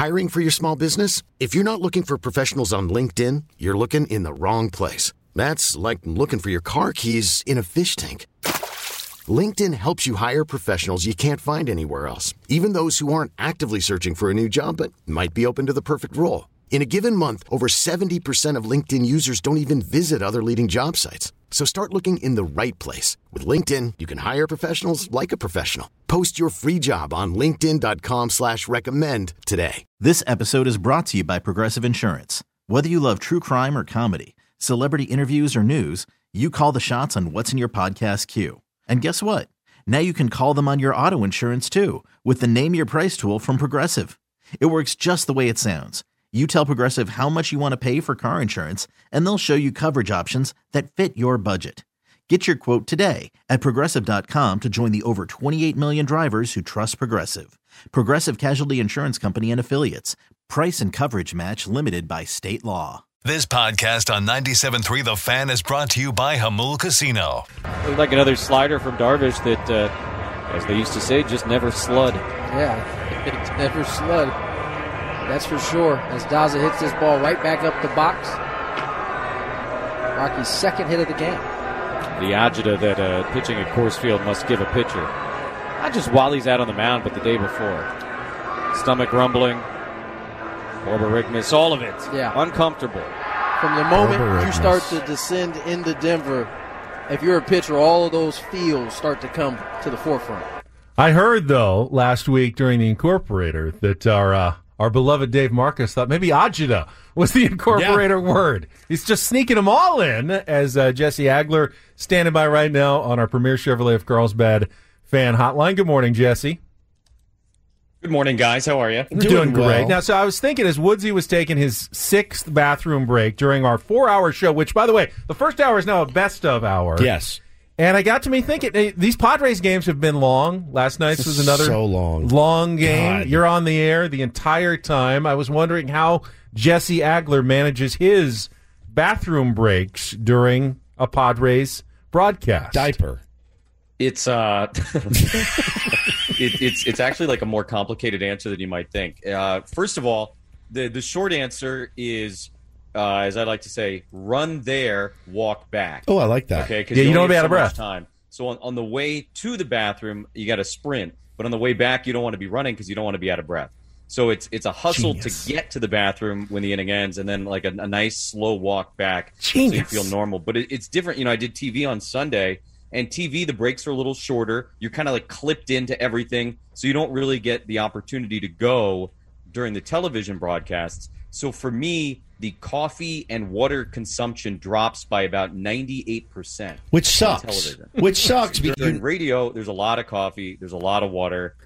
Hiring for your small business? If you're not looking for professionals on LinkedIn, you're looking in the wrong place. That's like looking for your car keys in a fish tank. LinkedIn helps you hire professionals you can't find anywhere else, even those who aren't actively searching for a new job but might be open to the perfect role. In a given month, over 70% of LinkedIn users don't even visit other leading job sites. So start looking in the right place. With LinkedIn, you can hire professionals like a professional. Post your free job on linkedin.com/recommend today. This episode is brought to you by Progressive Insurance. Whether you love true crime or comedy, celebrity interviews or news, you call the shots on what's in your podcast queue. And guess what? Now you can call them on your auto insurance too with the Name Your Price tool from Progressive. It works just the way it sounds. You tell Progressive how much you want to pay for car insurance, and they'll show you coverage options that fit your budget. Get your quote today at Progressive.com to join the over 28 million drivers who trust Progressive. Progressive Casualty Insurance Company and Affiliates. Price and coverage match limited by state law. This podcast on 97.3 The Fan is brought to you by Hamul Casino. Looked like another slider from Darvish that, as they used to say, just never slud. Yeah, it never slud. That's for sure. As Daza hits this ball right back up the box. Rocky's second hit of the game. The agita that pitching at Coors Field must give a pitcher. Not just while he's out on the mound, but the day before. Stomach rumbling. Borborygmus, all of it. Yeah. Uncomfortable. From the moment you start to descend into Denver, if you're a pitcher, all of those feels start to come to the forefront. I heard, though, last week during the Incorporator that our beloved Dave Marcus thought maybe agita was the Incorporator word. He's just sneaking them all in as Jesse Agler standing by right now on our Premier Chevrolet of Carlsbad fan hotline. Good morning, Jesse. Good morning, guys. How are you? Doing great. Now, so I was thinking as Woodsy was taking his 6th bathroom break during our 4-hour show, which, by the way, the first hour is now a best of hour. Yes. And I got to me thinking, these Padres games have been long. Last night's was another long game. God. You're on the air the entire time. I was wondering how Jesse Agler manages his bathroom breaks during a Padres broadcast. Diaper. It's it's actually like a more complicated answer than you might think. First of all, the short answer is, as I like to say, run there, walk back. Oh, I like that. Okay, because you don't want to be out have of so breath. much time. So on the way to the bathroom, you got to sprint, but on the way back, you don't want to be running because you don't want to be out of breath. So it's a hustle to get to the bathroom when the inning ends, and then like a nice slow walk back so you feel normal. But it's different. You know, I did TV on Sunday. And TV, the breaks are a little shorter. You're kind of like clipped into everything, so you don't really get the opportunity to go during the television broadcasts. So for me, the coffee and water consumption drops by about 98%. Which sucks. Which sucks. During radio, there's a lot of coffee. There's a lot of water.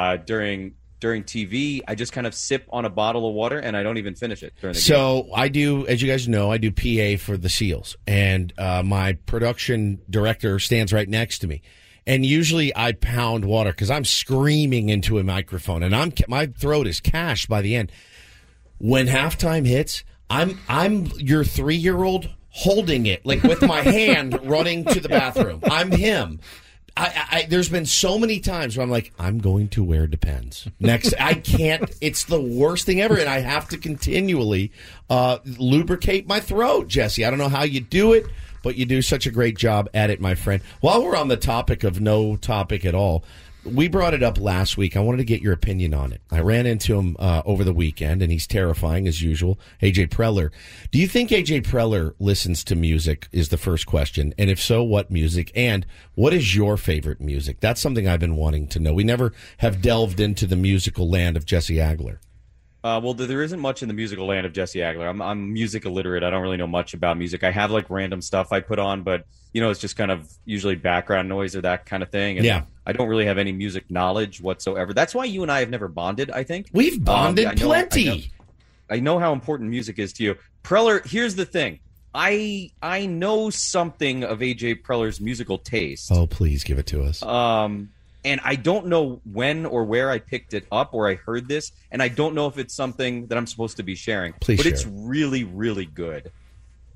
During TV, I just kind of sip on a bottle of water, and I don't even finish it during the game. So I do, as you guys know, I do PA for the Seals, and my production director stands right next to me. And usually I pound water because I'm screaming into a microphone, and my throat is cashed by the end. When halftime hits, I'm your 3-year-old holding it, like with my hand running to the bathroom. I'm him. There's been so many times where I'm like, I'm going to wear Depends. Next, I can't. It's the worst thing ever, and I have to continually lubricate my throat, Jesse. I don't know how you do it, but you do such a great job at it, my friend. While we're on the topic of no topic at all, we brought it up last week. I wanted to get your opinion on it. I ran into him over the weekend, and he's terrifying as usual. AJ Preller. Do you think AJ Preller listens to music is the first question. And if so, what music? And what is your favorite music? That's something I've been wanting to know. We never have delved into the musical land of Jesse Agler. Well, there isn't much in the musical land of Jesse Agler. I'm music illiterate. I don't really know much about music. I have like random stuff I put on, but it's just kind of usually background noise or that kind of thing. And yeah. I don't really have any music knowledge whatsoever. That's why you and I have never bonded, I think. We've bonded plenty. I know how important music is to you. Preller, here's the thing. I know something of AJ Preller's musical taste. Oh, please give it to us. And I don't know when or where I picked it up or I heard this, and I don't know if it's something that I'm supposed to be sharing. Please but share it's it. really, really good.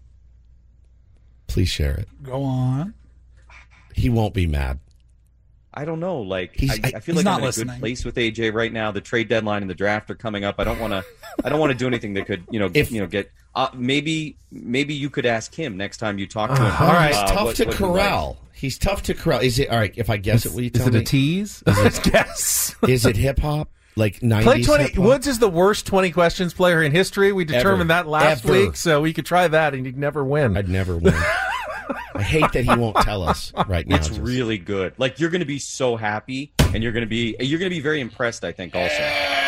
Please share it. Go on. He won't be mad. I don't know. Like I feel he's like not I'm in a listening. good place with AJ right now. The trade deadline and the draft are coming up. I don't want to do anything that could get. Maybe you could ask him next time you talk to him. All right, he's tough to corral. He's tough to corral. Is it all right? If I guess it, will you tell me? Is it a tease? Guess. Is it hip hop? Like 90s Play 20. hip-hop? Woods is the worst 20 questions player in history. We determined that last Ever. week, so we could try that, and you'd never win. I'd never win. I hate that he won't tell us right now. It's really good. Like you're going to be so happy, and you're going to be very impressed. I think also.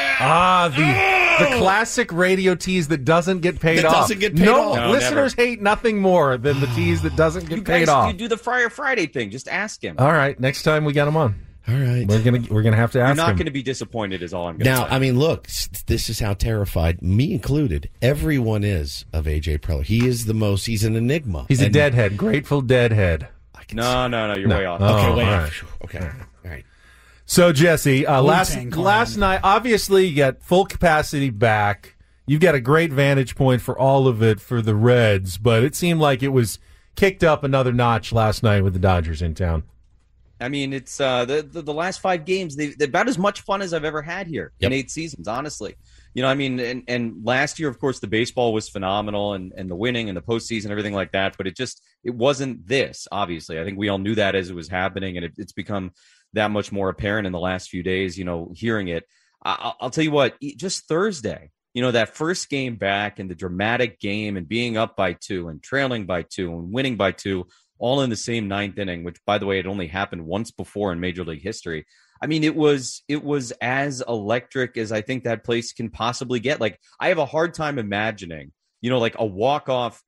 The classic radio tease that doesn't get paid off. Doesn't get paid off. No, listeners hate nothing more than the tease that doesn't get paid off. You do the Friar Friday thing. Just ask him. All right, next time we get him on. All right, we're gonna have to ask him. You're not going to be disappointed, is all I'm going to say. Now, I mean, look, this is how terrified, me included, everyone is of AJ Preller. He is the most. He's an enigma. He's a deadhead, Grateful Deadhead. No, you're way off. Okay, way all off. Okay, all right. So Jesse, last Clan. night, obviously you got full capacity back. You've got a great vantage point for all of it for the Reds, but it seemed like it was kicked up another notch last night with the Dodgers in town. I mean, it's the last 5 games. They're about as much fun as I've ever had here in 8 seasons, honestly. You know, I mean, and last year, of course, the baseball was phenomenal and the winning and the postseason, everything like that. But it wasn't this, obviously. I think we all knew that as it was happening, and it's become that much more apparent in the last few days, you know, hearing it. I'll tell you what, just Thursday, you know, that first game back and the dramatic game and being up by 2 and trailing by 2 and winning by 2, all in the same 9th inning, which, by the way, it only happened once before in Major League history. I mean, it was as electric as I think that place can possibly get. Like, I have a hard time imagining, you know, like a walk-off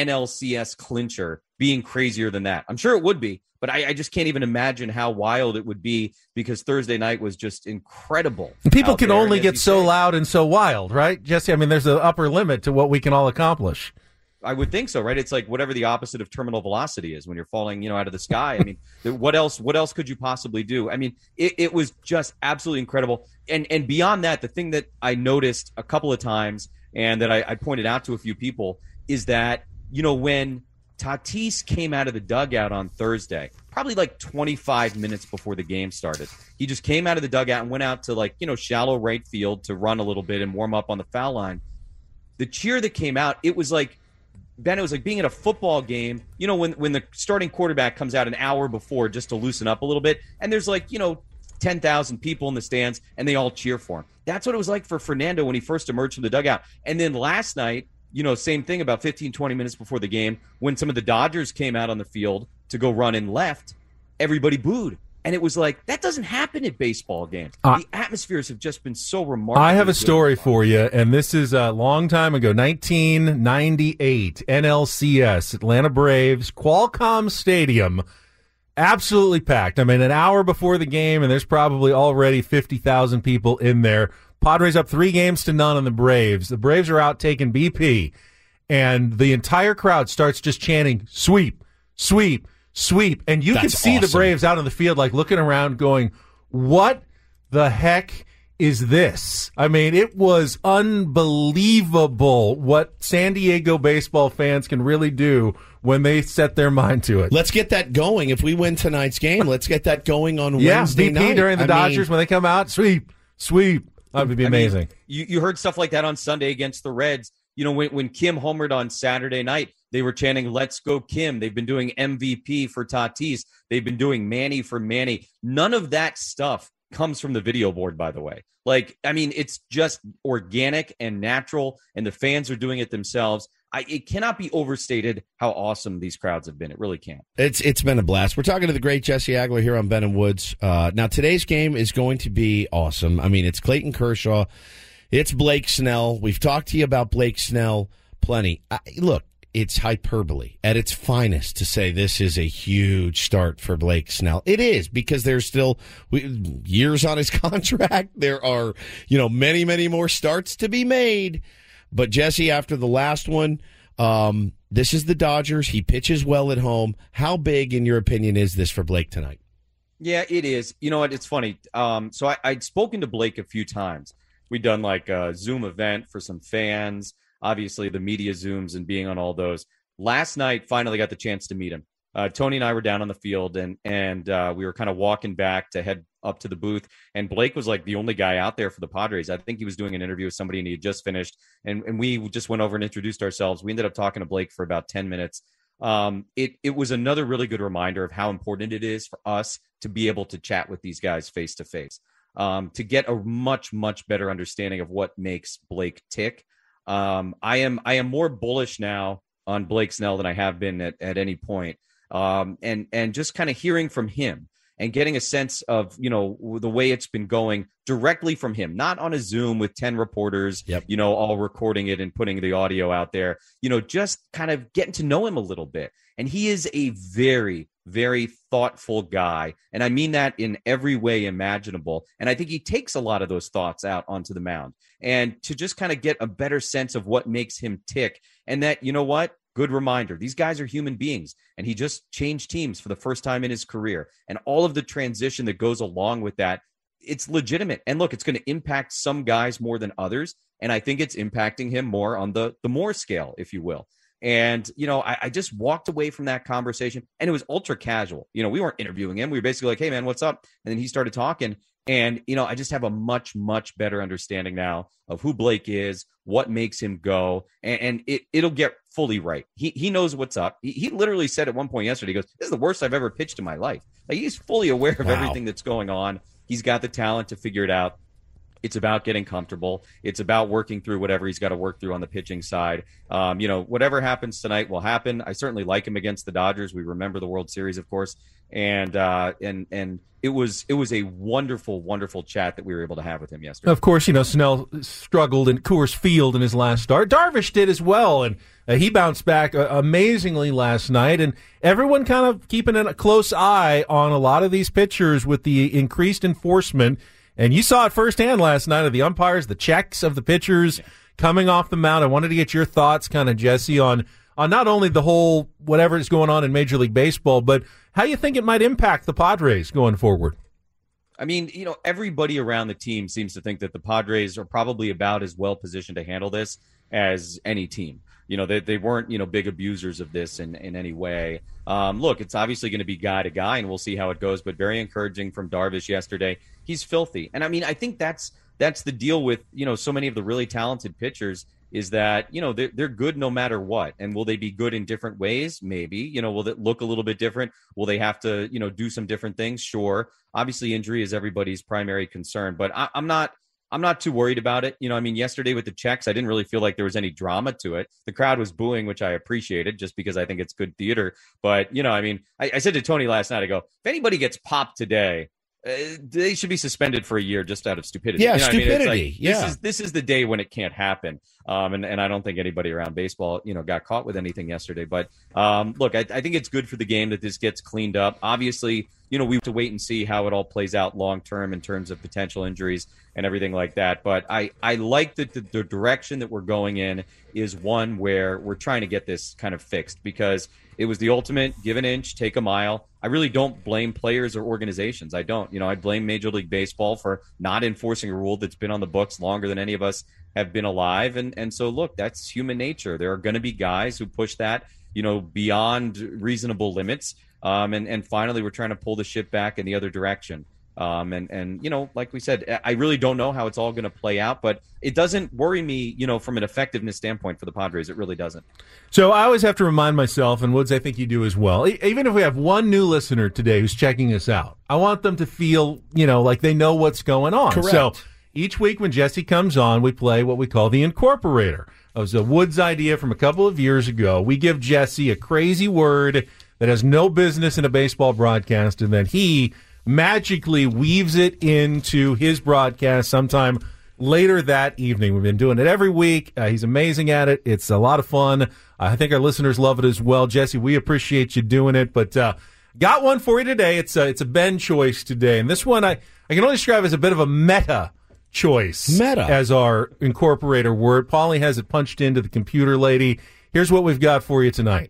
NLCS clincher being crazier than that. I'm sure it would be, but I just can't even imagine how wild it would be because Thursday night was just incredible. People can only get so loud and so wild, right, Jesse? I mean, there's an upper limit to what we can all accomplish. I would think so, right? It's like whatever the opposite of terminal velocity is when you're falling, you know, out of the sky. I mean, what else could you possibly do? I mean, it was just absolutely incredible. And beyond that, the thing that I noticed a couple of times and that I pointed out to a few people is that, you know, when Tatis came out of the dugout on Thursday, probably like 25 minutes before the game started, he just came out of the dugout and went out to, like, you know, shallow right field to run a little bit and warm up on the foul line. The cheer that came out, it was like, Ben, it was like being at a football game, you know, when the starting quarterback comes out an hour before just to loosen up a little bit, and there's like, you know, 10,000 people in the stands, and they all cheer for him. That's what it was like for Fernando when he first emerged from the dugout. And then last night, you know, same thing about 15, 20 minutes before the game, when some of the Dodgers came out on the field to go run and left, everybody booed. And it was like, that doesn't happen at baseball games. The atmospheres have just been so remarkable. I have a story for you, and this is a long time ago, 1998, NLCS, Atlanta Braves, Qualcomm Stadium, absolutely packed. I mean, an hour before the game, and there's probably already 50,000 people in there. Padres up 3-0 on the Braves. The Braves are out taking BP, and the entire crowd starts just chanting, sweep, sweep, sweep, and you can see the Braves out on the field, like, looking around going, what the heck is this? I mean, it was unbelievable what San Diego baseball fans can really do when they set their mind to it. Let's get that going. If we win tonight's game, let's get that going on Wednesday BP night. during the Dodgers, when they come out, sweep, sweep. That would be amazing. I mean, you heard stuff like that on Sunday against the Reds. You know, when Kim homered on Saturday night, they were chanting, let's go Kim. They've been doing MVP for Tatis. They've been doing Manny for Manny. None of that stuff comes from the video board, by the way. Like, I mean, it's just organic and natural, and the fans are doing it themselves. It cannot be overstated how awesome these crowds have been. It really can't. It's been a blast. We're talking to the great Jesse Agler here on Ben and Woods. Now, today's game is going to be awesome. I mean, it's Clayton Kershaw. It's Blake Snell. We've talked to you about Blake Snell plenty. Look, it's hyperbole at its finest to say this is a huge start for Blake Snell. It is, because there's still years on his contract. There are, you know, many, many more starts to be made. But, Jesse, after the last one, this is the Dodgers. He pitches well at home. How big, in your opinion, is this for Blake tonight? Yeah, it is. You know what? It's funny. So I'd spoken to Blake a few times. We'd done like a Zoom event for some fans, obviously the media Zooms and being on all those. Last night, finally got the chance to meet him. Tony and I were down on the field, and we were kind of walking back to head up to the booth, and Blake was like the only guy out there for the Padres. I think he was doing an interview with somebody, and he had just finished, and we just went over and introduced ourselves. We ended up talking to Blake for about 10 minutes. It was another really good reminder of how important it is for us to be able to chat with these guys face to face, to get a much, much better understanding of what makes Blake tick. I am more bullish now on Blake Snell than I have been at any point. And just kind of hearing from him and getting a sense of, the way it's been going directly from him, not on a Zoom with 10 reporters, all recording it and putting the audio out there, just kind of getting to know him a little bit. And he is a very, very thoughtful guy. And I mean that in every way imaginable. And I think he takes a lot of those thoughts out onto the mound, and to just kind of get a better sense of what makes him tick. And that, good reminder, these guys are human beings, and he just changed teams for the first time in his career, and all of the transition that goes along with that, it's legitimate. And look, it's going to impact some guys more than others, and I think it's impacting him more on the more scale, if you will. And, I just walked away from that conversation, and it was ultra casual. We weren't interviewing him. We were basically like, hey, man, what's up? And then he started talking. And, I just have a much, much better understanding now of who Blake is, what makes him go, and it'll get fully right. He knows what's up. He literally said at one point yesterday, he goes, this is the worst I've ever pitched in my life. Like, he's fully aware of everything that's going on. He's got the talent to figure it out. It's about getting comfortable. It's about working through whatever he's got to work through on the pitching side. Whatever happens tonight will happen. I certainly like him against the Dodgers. We remember the World Series, of course. And it was a wonderful, wonderful chat that we were able to have with him yesterday. Of course, Snell struggled in Coors Field in his last start. Darvish did as well, and he bounced back amazingly last night. And everyone kind of keeping a close eye on a lot of these pitchers with the increased enforcement. And you saw it firsthand last night of the umpires, the checks of the pitchers coming off the mound. I wanted to get your thoughts, kind of, Jesse, on not only the whole whatever is going on in Major League Baseball, but how you think it might impact the Padres going forward. I mean, everybody around the team seems to think that the Padres are probably about as well positioned to handle this as any team. They weren't, big abusers of this in any way. Look, it's obviously going to be guy to guy, and we'll see how it goes, but very encouraging from Darvish yesterday. He's filthy. And I mean, I think that's the deal with, so many of the really talented pitchers is that, they're good no matter what. And will they be good in different ways? Maybe. Will it look a little bit different? Will they have to, do some different things? Sure. Obviously, injury is everybody's primary concern, but I'm not too worried about it. Yesterday with the checks, I didn't really feel like there was any drama to it. The crowd was booing, which I appreciated just because I think it's good theater. But, I said to Tony last night, I go, if anybody gets popped today, they should be suspended for a year just out of stupidity. Yeah, stupidity. This is the day when it can't happen. And I don't think anybody around baseball, got caught with anything yesterday. But look, I think it's good for the game that this gets cleaned up. Obviously, we have to wait and see how it all plays out long term in terms of potential injuries and everything like that. But I like that the direction that we're going in is one where we're trying to get this kind of fixed, because it was the ultimate give an inch, take a mile. I really don't blame players or organizations. I don't. I blame Major League Baseball for not enforcing a rule that's been on the books longer than any of us have been alive. And so, look, that's human nature. There are going to be guys who push that, beyond reasonable limits. And finally, we're trying to pull the ship back in the other direction. Like we said, I really don't know how it's all going to play out, but it doesn't worry me, from an effectiveness standpoint for the Padres. It really doesn't. So I always have to remind myself, and Woods, I think you do as well, even if we have one new listener today who's checking us out, I want them to feel, like they know what's going on. Correct. So each week when Jesse comes on, we play what we call the Incorporator. It was a Woods idea from a couple of years ago. We give Jesse a crazy word that has no business in a baseball broadcast, and then he magically weaves it into his broadcast sometime later that evening. We've been doing it every week. He's amazing at it. It's a lot of fun. I think our listeners love it as well. Jesse, we appreciate you doing it, but got one for you today. It's a Ben choice today, and this one I can only describe as a bit of a meta choice. Meta. As our Incorporator word. Paulie has it punched into the computer lady. Here's what we've got for you tonight.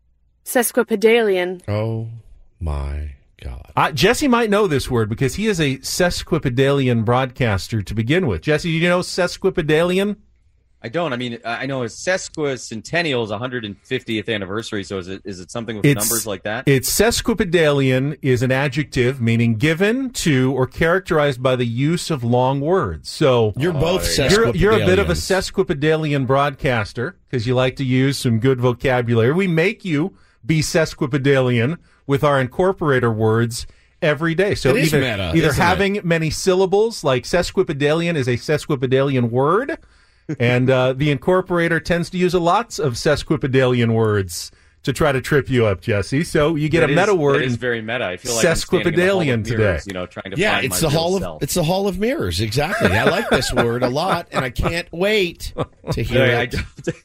Sesquipedalian. Oh, my God. Jesse might know this word because he is a sesquipedalian broadcaster to begin with. Jesse, do you know sesquipedalian? I don't. I mean, I know sesquicentennial is 150th anniversary. So is it something with numbers like that? It's sesquipedalian is an adjective meaning given to or characterized by the use of long words. So you're both sesquipedalians. You're a bit of a sesquipedalian broadcaster because you like to use some good vocabulary. We make you be sesquipedalian with our incorporator words every day. So either having many syllables, like sesquipedalian is a sesquipedalian word. And the incorporator tends to use lots of sesquipedalian words to try to trip you up, Jesse. So you get a meta word. It is very meta. I feel like sesquipedalian today. Trying to find it's the hall of mirrors. Exactly. I like this word a lot, and I can't wait to hear it. The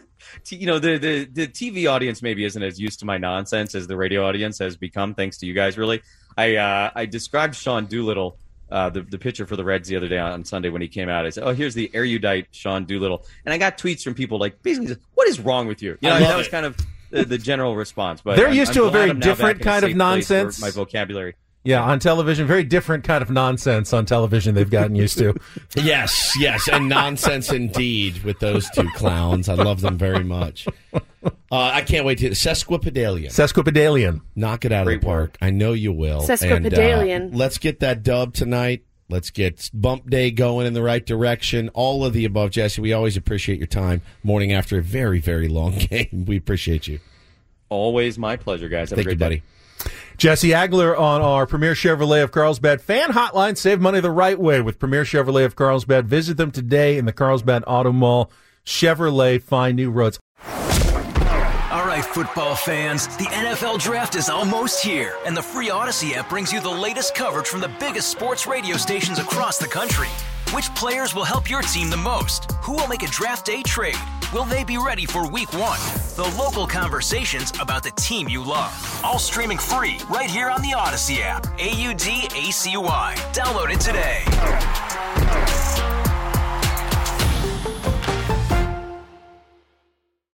TV audience maybe isn't as used to my nonsense as the radio audience has become, thanks to you guys. Really, I described Sean Doolittle. The pitcher for the Reds the other day on Sunday when he came out. I said, here's the erudite Sean Doolittle. And I got tweets from people like, basically, what is wrong with you? That was kind of the general response. But they're used to a very different kind of nonsense. My vocabulary. Yeah, on television, very different kind of nonsense on television they've gotten used to. Yes, and nonsense indeed with those two clowns. I love them very much. I can't wait to Sesquipedalian. Knock it out of the park. I know you will. Sesquipedalian. And, let's get that dub tonight. Let's get bump day going in the right direction. All of the above, Jesse. We always appreciate your time morning after a very, very long game. We appreciate you. Always my pleasure, guys. Have Thank you, buddy. Jesse Agler on our Premier Chevrolet of Carlsbad fan hotline. Save money the right way with Premier Chevrolet of Carlsbad. Visit them today in the Carlsbad Auto Mall. Chevrolet, find new roads. All right, football fans, the NFL Draft is almost here, and the free Odyssey app brings you the latest coverage from the biggest sports radio stations across the country. Which players will help your team the most? Who will make a draft day trade? Will they be ready for week 1? The local conversations about the team you love. All streaming free right here on the Odyssey app. AUDACY. Download it today.